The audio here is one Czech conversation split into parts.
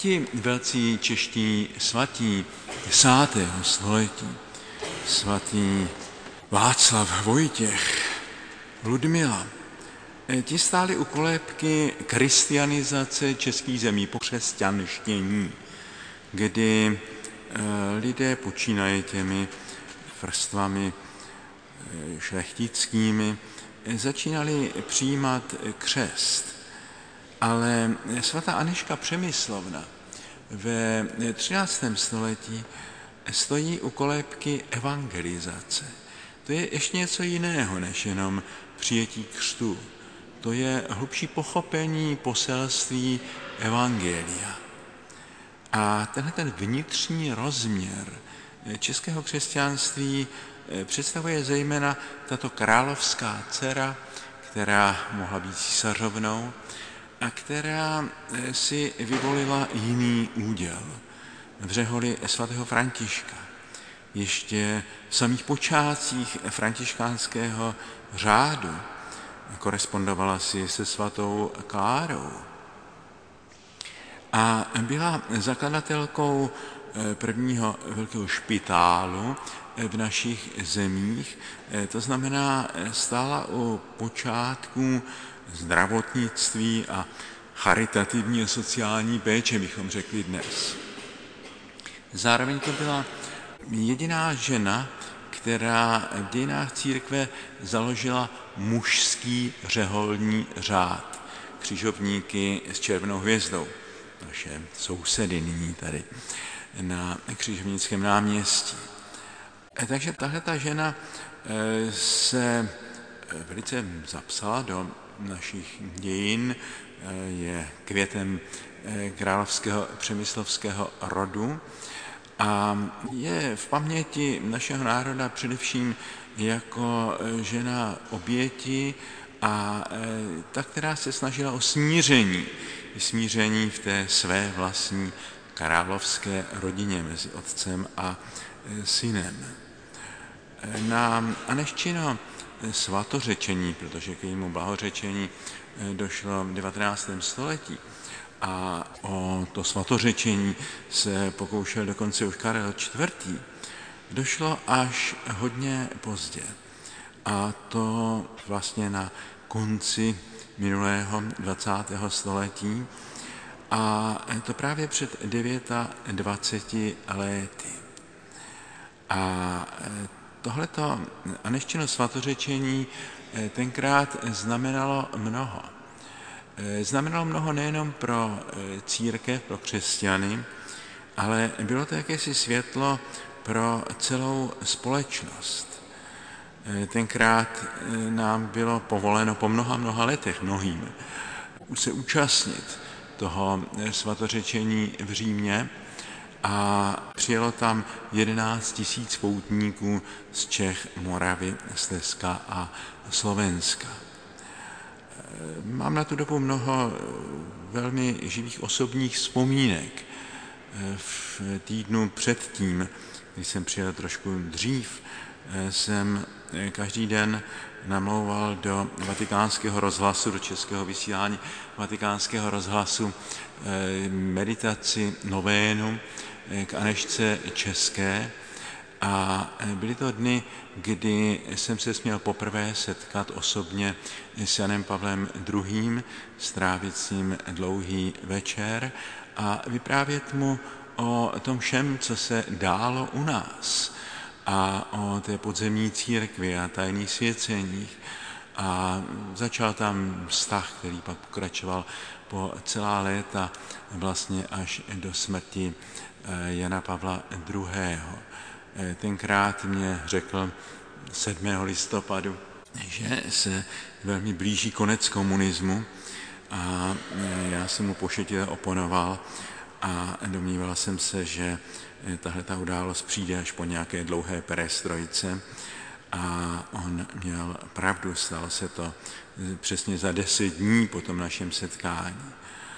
Ti velcí čeští svatí 10. století, svatý Václav, Vojtěch, Ludmila, ti stáli u kolébky kristianizace českých zemí, pokřesťanštění, kdy lidé počínají těmi vrstvami šlechtickými, začínali přijímat křest. Ale svatá Anežka Přemyslovna ve 13. století stojí u kolébky evangelizace. To je ještě něco jiného, než jenom přijetí křtu. To je hlubší pochopení poselství evangelia. A tenhle ten vnitřní rozměr českého křesťanství představuje zejména tato královská dcera, která mohla být císařovnou a která si vyvolila jiný úděl v řeholi svatého Františka. Ještě v samých počátcích františkánského řádu korespondovala si se svatou Klárou a byla zakladatelkou prvního velkého špitálu v našich zemích. To znamená, stála u počátku zdravotnictví a charitativní a sociální péče, bychom řekli dnes. Zároveň to byla jediná žena, která v dějinách církve založila mužský řeholní řád. Křižovníky s červenou hvězdou. Naše sousedy nyní tady na Křižovnickém náměstí. Takže tahleta žena se velice zapsala do našich dějin, je květem královského přemyslovského rodu a je v paměti našeho národa především jako žena oběti a ta, která se snažila o smíření v té své vlastní královské rodině mezi otcem a synem. Na Anežčino svatořečení, protože k jejímu blahořečení došlo v 19. století a o to svatořečení se pokoušel dokonce už Karel IV., došlo až hodně pozdě. A to vlastně na konci minulého 20. století a to právě před 29 lety. A tohleto Anežčino svatořečení tenkrát znamenalo mnoho. Znamenalo mnoho nejenom pro církev, pro křesťany, ale bylo to jakési světlo pro celou společnost. Tenkrát nám bylo povoleno po mnoha letech mnohým se účastnit toho svatořečení v Římě a přijelo tam 11 000 poutníků z Čech, Moravy, Slezska a Slovenska. Mám na tu dobu mnoho velmi živých osobních vzpomínek. V týdnu předtím, když jsem přijel trošku dřív, jsem každý den namlouval do Vatikánského rozhlasu, do českého vysílání Vatikánského rozhlasu meditaci, novénu k Anežce české a byly to dny, kdy jsem se směl poprvé setkat osobně s Janem Pavlem II., strávit s ním dlouhý večer a vyprávět mu o tom všem, co se dálo u nás a o té podzemní církvi a tajných svěceních. A začal tam vztah, který pak pokračoval po celá léta vlastně až do smrti Jana Pavla II. Tenkrát mě řekl 7. listopadu, že se velmi blíží konec komunismu a já jsem mu pošetilé oponoval a domníval jsem se, že tahleta událost přijde až po nějaké dlouhé perestrojce a on měl pravdu, stalo se to přesně za 10 dní po tom našem setkání.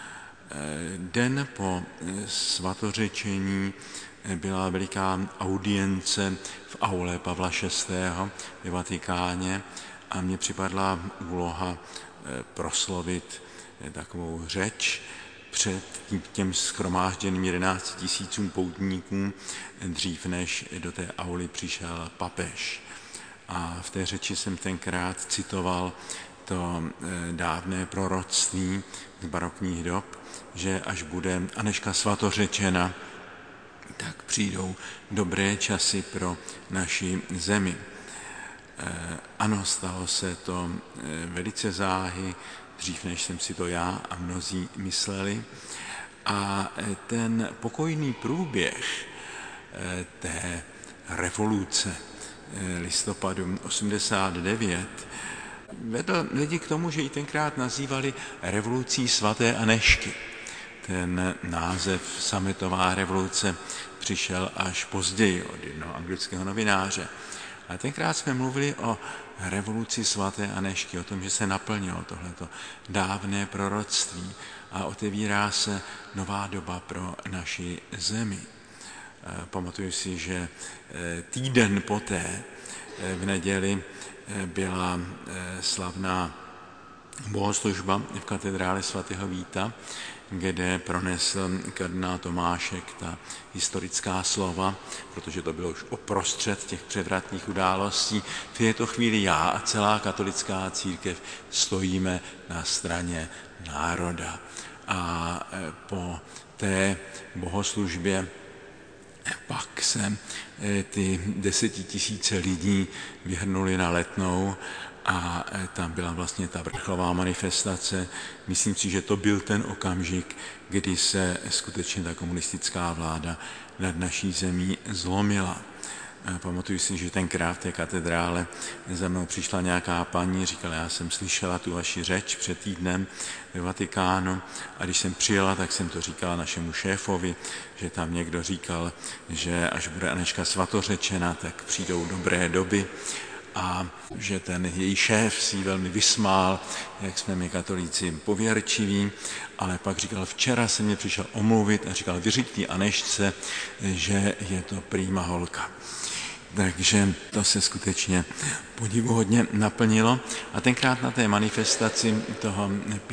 Den po svatořečení byla veliká audience v aule Pavla VI. Ve Vatikáně a mně připadla úloha proslovit takovou řeč před těm shromážděným 11 000 poutníkům, dřív než do té auly přišel papež. A v té řeči jsem tenkrát citoval to dávné proroctví z barokních dob, že až bude Anežka svatořečena, tak přijdou dobré časy pro naši zemi. Ano, stalo se to velice záhy, dřív než jsem si to já a mnozí mysleli. A ten pokojný průběh té revoluce listopadu 89 vedl lidi k tomu, že ji tenkrát nazývali revolucí svaté Anežky. Ten název sametová revoluce přišel až později od jednoho anglického novináře. A tenkrát jsme mluvili o revoluci svaté Anežky, o tom, že se naplnilo tohleto dávné proroctví a otevírá se nová doba pro naši zemi. Pamatuju si, že týden poté v neděli byla slavná bohoslužba v katedrále svatého Víta, kde pronesl kardinál Tomášek ta historická slova, protože to bylo už uprostřed těch převratných událostí. V této chvíli já a celá katolická církev stojíme na straně národa. A po té bohoslužbě pak se ty 10 000 lidí vyhrnuli na Letnou a tam byla vlastně ta vrcholová manifestace. Myslím si, že to byl ten okamžik, kdy se skutečně ta komunistická vláda nad naší zemí zlomila. Pamatuju si, že tenkrát v té katedrále za mnou přišla nějaká paní, říkala, já jsem slyšela tu vaši řeč před týdnem ve Vatikánu a když jsem přijela, tak jsem to říkala našemu šéfovi, že tam někdo říkal, že až bude Anežka svatořečena, tak přijdou dobré doby a že ten její šéf si velmi vysmál, jak jsme my katolíci pověrčiví, ale pak říkal, včera se mě přišel omluvit a říkal, vyřiď té Anežce, že je to prýma holka. Takže to se skutečně podivuhodně naplnilo. A tenkrát na té manifestaci toho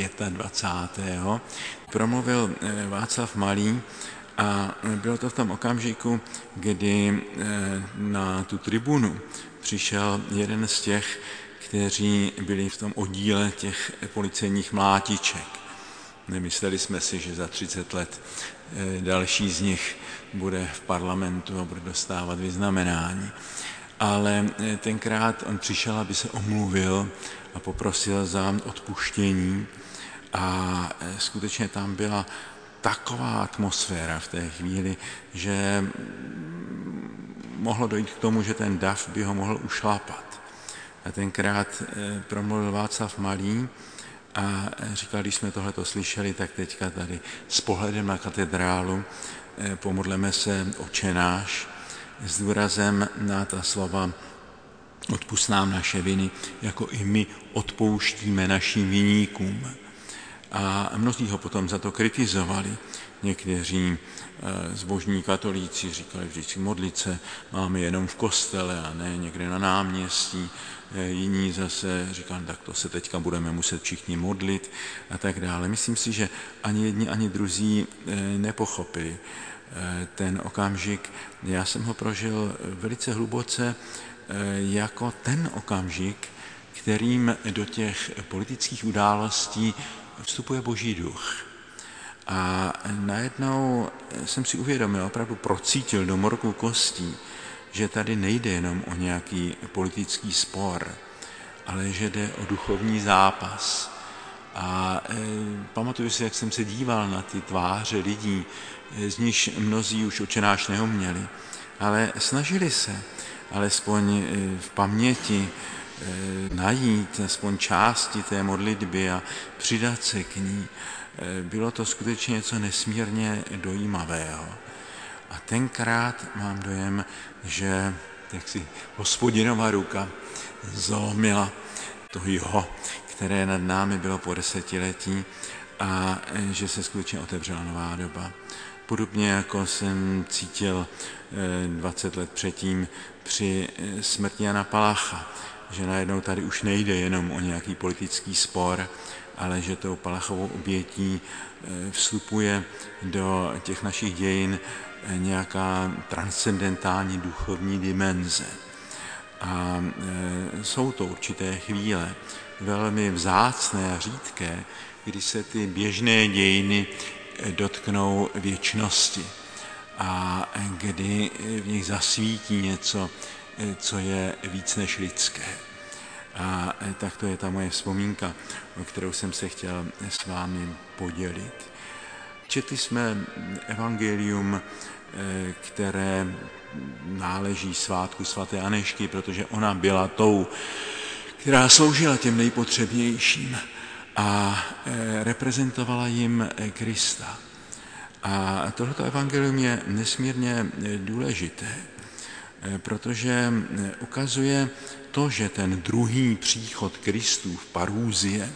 25. promluvil Václav Malý a bylo to v tom okamžiku, kdy na tu tribunu přišel jeden z těch, kteří byli v tom oddíle těch policejních mlátiček. Nemysleli jsme si, že za 30 let další z nich bude v parlamentu a bude dostávat vyznamenání. Ale tenkrát on přišel, aby se omluvil a poprosil za odpuštění a skutečně tam byla taková atmosféra v té chvíli, že mohlo dojít k tomu, že ten dav by ho mohl ušlapat. A tenkrát promluvil Václav Malý a říkal, když jsme tohleto slyšeli, tak teďka tady s pohledem na katedrálu pomodleme se Otče náš s důrazem na ta slova odpusť nám naše viny, jako i my odpouštíme našim viníkům. A mnozí ho potom za to kritizovali. Někteří zbožní katolíci říkali, vždyť modlit se máme jenom v kostele a ne někde na náměstí. Jiní zase říkali, tak to se teďka budeme muset všichni modlit a tak dále. Myslím si, že ani jedni, ani druzí nepochopili ten okamžik. Já jsem ho prožil velice hluboce jako ten okamžik, kterým do těch politických událostí vstupuje Boží duch. A najednou jsem si uvědomil, opravdu procítil do morku kostí, že tady nejde jenom o nějaký politický spor, ale že jde o duchovní zápas. A pamatuju si, jak jsem se díval na ty tváře lidí, z nichž mnozí už Otče náš neuměli, ale snažili se alespoň v paměti najít aspoň části té modlitby a přidat se k ní. Bylo to skutečně něco nesmírně dojímavého. A tenkrát mám dojem, že jaksi Hospodinova ruka zlomila to jeho, které nad námi bylo po desetiletí a že se skutečně otevřela nová doba. Podobně jako jsem cítil 20 let předtím při smrti Jana Palacha, že najednou tady už nejde jenom o nějaký politický spor, ale že tou Palachovou obětí vstupuje do těch našich dějin nějaká transcendentální duchovní dimenze. A jsou to určité chvíle, velmi vzácné a řídké, kdy se ty běžné dějiny dotknou věčnosti a kdy v nich zasvítí něco, co je víc než lidské. A tak to je ta moje vzpomínka, o kterou jsem se chtěl s vámi podělit. Četli jsme evangelium, které náleží svátku svaté Anežky, protože ona byla tou, která sloužila těm nejpotřebnějším a reprezentovala jim Krista. A tohleto evangelium je nesmírně důležité, protože ukazuje to, že ten druhý příchod Kristův parúzie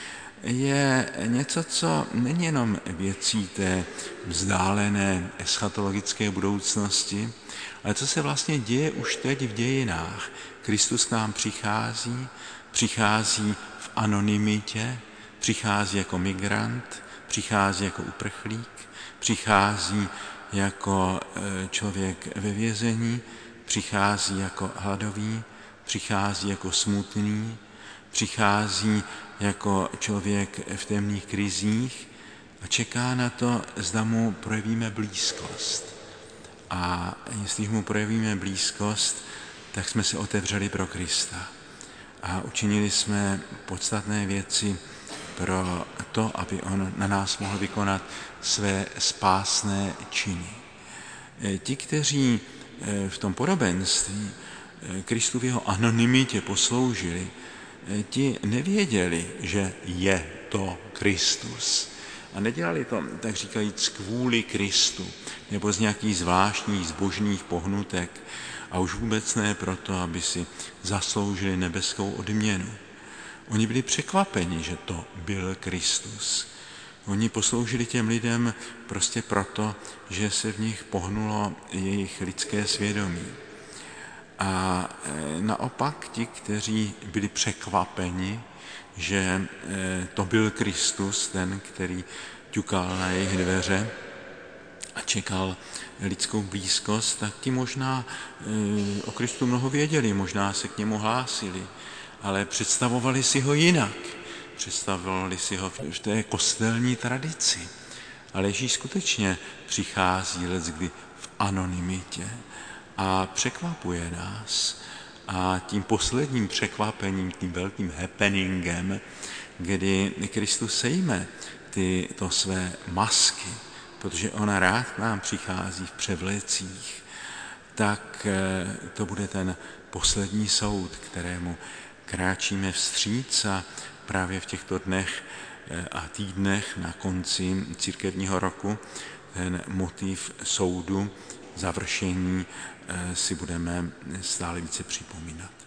je něco, co není jenom věcí té vzdálené eschatologické budoucnosti, ale co se vlastně děje už teď v dějinách. Kristus k nám přichází v anonymitě, přichází jako migrant, přichází jako uprchlík, přichází jako člověk ve vězení, přichází jako hladový, přichází jako smutný, přichází jako člověk v temných krizích a čeká na to, zda mu projevíme blízkost. A jestli mu projevíme blízkost, tak jsme se otevřeli pro Krista a učinili jsme podstatné věci pro to, aby on na nás mohl vykonat své spásné činy. Ti, kteří v tom podobenství Kristu v jeho anonymitě posloužili, ti nevěděli, že je to Kristus. A nedělali to, tak říkajíc, kvůli Kristu, nebo z nějakých zvláštních zbožných pohnutek, a už vůbec ne proto, aby si zasloužili nebeskou odměnu. Oni byli překvapeni, že to byl Kristus. Oni posloužili těm lidem prostě proto, že se v nich pohnulo jejich lidské svědomí. A naopak ti, kteří byli překvapeni, že to byl Kristus, ten, který ťukal na jejich dveře a čekal lidskou blízkost, tak ti možná o Kristu mnoho věděli, možná se k němu hlásili, ale představovali si ho jinak. Představovali si ho v té kostelní tradici. Ale Ježíš skutečně přichází leckdy v anonymitě a překvapuje nás. A tím posledním překvapením, tím velkým happeningem, kdy Kristus sejme tyto své masky, protože on rád k nám přichází v převlecích, tak to bude ten poslední soud, kterému kráčíme vstříc a právě v těchto dnech a týdnech na konci církevního roku ten motiv soudu, završení si budeme stále více připomínat.